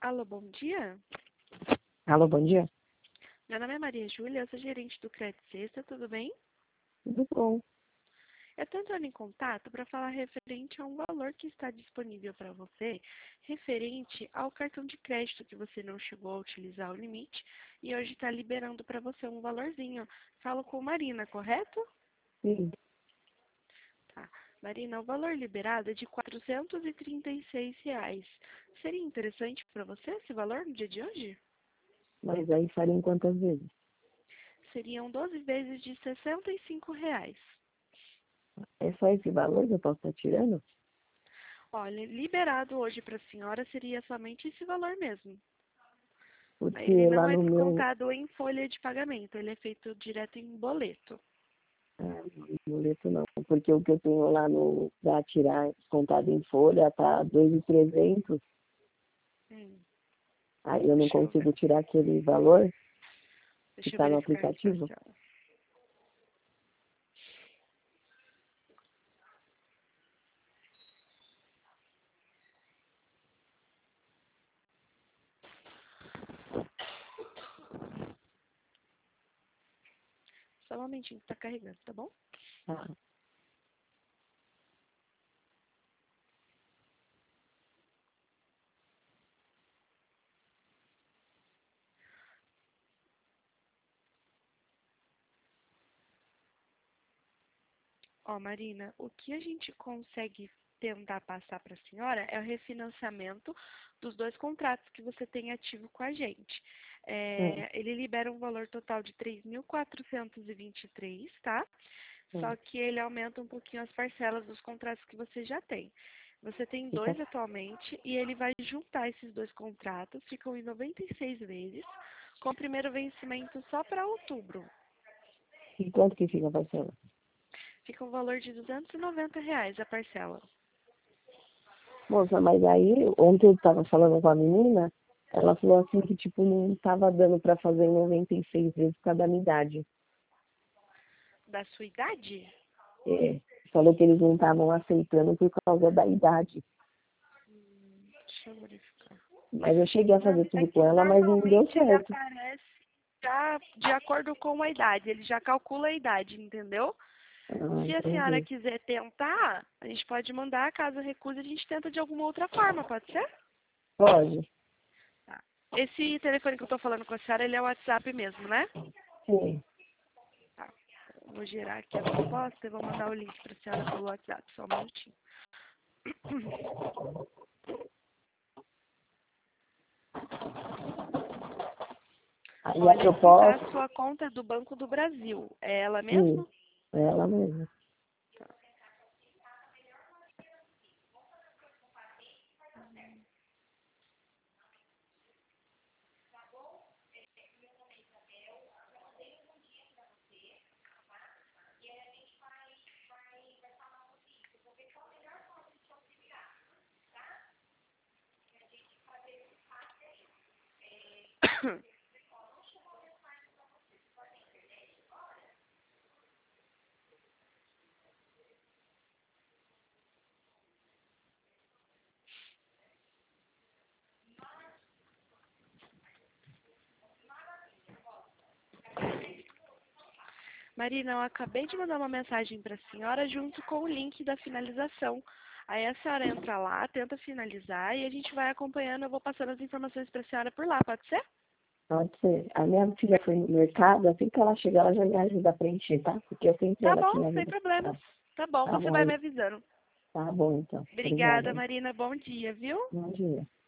Alô, bom dia. Alô, bom dia. Meu nome é Maria Júlia, eu sou gerente do Crédito Sexta, tudo bem? Tudo bom? Eu estou entrando em contato para falar referente a um valor que está disponível para você, referente ao cartão de crédito que você não chegou a utilizar o limite e hoje está liberando para você um valorzinho. Falo com Marina, correto? Sim, Tá. Marina, o valor liberado é de R$ 436. Seria interessante para você esse valor no dia de hoje? mas aí faria em quantas vezes? Seriam 12 vezes de R$ 65. É só esse valor que eu posso estar tirando? Olha, liberado hoje para a senhora seria somente esse valor mesmo. Ele Porque não lá é no meu... descontado em folha de pagamento, ele é feito direto em boleto. Ah, no boleto não. Porque o que eu tenho lá no para tirar descontado em folha tá 2.300. Hum, Aí eu não deixa eu ver. consigo tirar aquele valor que Deixa eu está no verificar aqui para a aplicativo. senhora. Só um momentinho que está carregando, tá bom? Ah, Ó, Marina, o que a gente consegue tentar passar para a senhora é o refinanciamento dos dois contratos que você tem ativo com a gente. ah, Ele libera um valor total de 3.423, tá? ah. Só que ele aumenta um pouquinho as parcelas dos contratos que você já tem. Você tem Fica... dois atualmente e ele vai juntar esses dois contratos, ficam em 96 vezes, com o primeiro vencimento só para outubro. E quanto que fica a parcela? Fica um valor de R$ 290 a parcela. Moça, mas aí, ontem eu estava falando com a menina, ela falou assim que, tipo, não estava dando para fazer em 96 vezes por causa da minha idade. Da sua idade? É, falou que eles não estavam aceitando por causa da idade. Deixa eu verificar. Mas eu cheguei a Não, fazer é tudo que com ela, mas não deu normalmente ele certo. aparece já de acordo com a idade, ele já calcula a idade, entendeu? Ah, Se a senhora entendi. quiser tentar, a gente pode mandar, caso recuse, a gente tenta de alguma outra forma, pode ser? Pode? Tá. Esse telefone que eu tô falando com a senhora, ele é o WhatsApp mesmo, né? Sim. Tá. Eu vou gerar aqui a proposta e vou mandar o link pra senhora pelo WhatsApp, só um minutinho. Aí a Olha, aqui tá proposta, a sua conta do Banco do Brasil. É ela sim, mesmo? é ela mesma. Marina, eu acabei de mandar uma mensagem para a senhora junto com o link da finalização. Aí a senhora entra lá, tenta finalizar e a gente vai acompanhando. Eu vou passando as informações para a senhora por lá, pode ser? Pode ser. A minha filha foi no mercado, assim que ela chegar, ela já me ajuda a preencher, tá? Porque eu sempre Tá ela que bom, me sem ajuda. problemas. Tá, Tá bom, tá você bom, vai me avisando. tá bom então. Obrigada, Obrigada, hein? Marina. Bom dia, viu? Bom dia.